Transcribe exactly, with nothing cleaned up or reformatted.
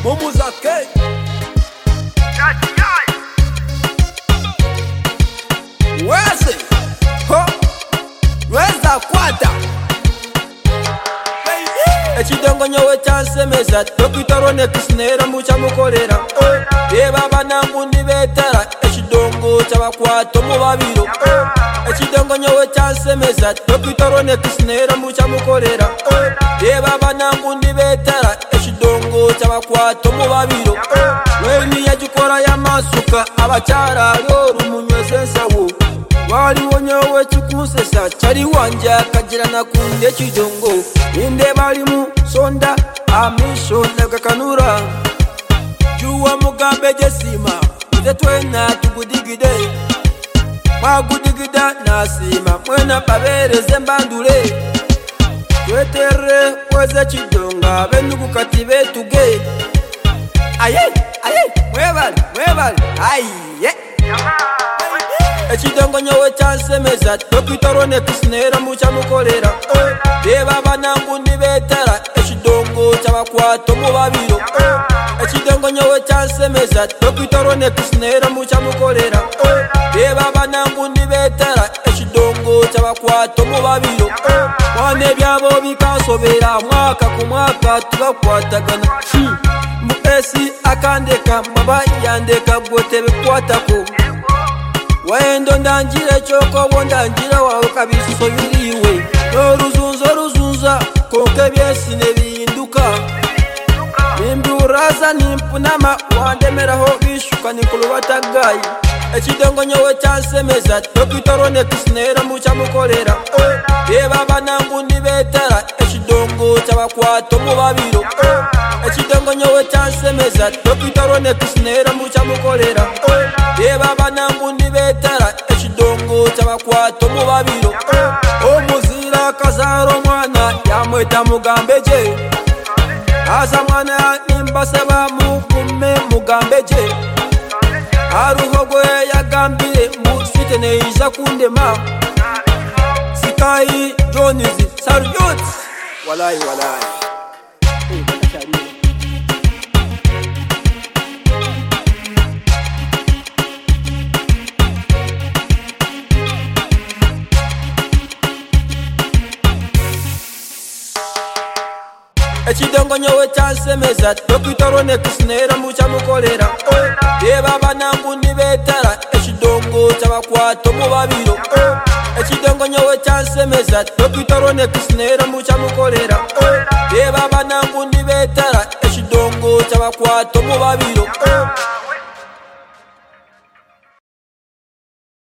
Mumuzake Weze Ho Weza kwata Echidongo nyowe chansemeza Tokitorone kisinera mucha mukolera Eba banangu nibetara Echidongo chabakwato mubabiro Echidongo nyowe chansemeza Tokitorone kisinera mucha mukolera Eba banangu nibetara Echidongo chabakwato mubabiro Weni yajukora ya masuka Abachara yoru munyweze nsawo Waliwo nyowe chukusesa Chari wanja kajira na kunde chidongo Inde balimu sonda amisho nagakanura Juwa mugambe jesima Uze twena tugudigide Magudigida nasima Mwena pabereze mbandule Twetere weze chidonga Benugu katibe tuge Aye, aye, mwebali, mwebali Aye Echidongo nyowe chansemeza Tokitorone kisinera mucha mukolera Deba banangu nibetara Echidongo chabakwato mubabiro Echidongo nyowe chansemeza Tokitorone kisinera mucha mukolera Deba banangu nibetara Echidongo chabakwato mubabiro Mwane byabo bikasobera Mwaka ku mwaka tubakwatagana Mbesi akandeka Maba yandeka Bwote bikwatako Waendo ndanjire choko bondanjire wawe kabisuso yuriwe Noruzunzo ruzunza konke byesi nebinduka Nimburaza nimpunama wandemeraho bishuka nikulubatagai Echidongo nyowe chansemeza Tokitorone kisinera mucha mukolera Eba banangu nibetara Echidongo chabakwato mubabiro Echidongo nyowe chansemeza Tokitorone kisinera mucha mukolera Eba banangu nibetara Echidongo chabakwato mubabiro Omuzira kazaro mwana Yamweta mugambeje Asa mwana nimbasaba mukume mugambeje Aruhogwe yagambire Musite neisha kundema Sikai Jonizi Saryut Walai walai Echidongo nyowe chansemeza Tokitorone kisinera mucha mukolera Deba banangu nibetara Echidongo chabakwato mubabiro Echidongo nyowe chansemeza Tokitorone kisinera mucha mukolera Deba banangu nibetara Echidongo chabakwato mubabiro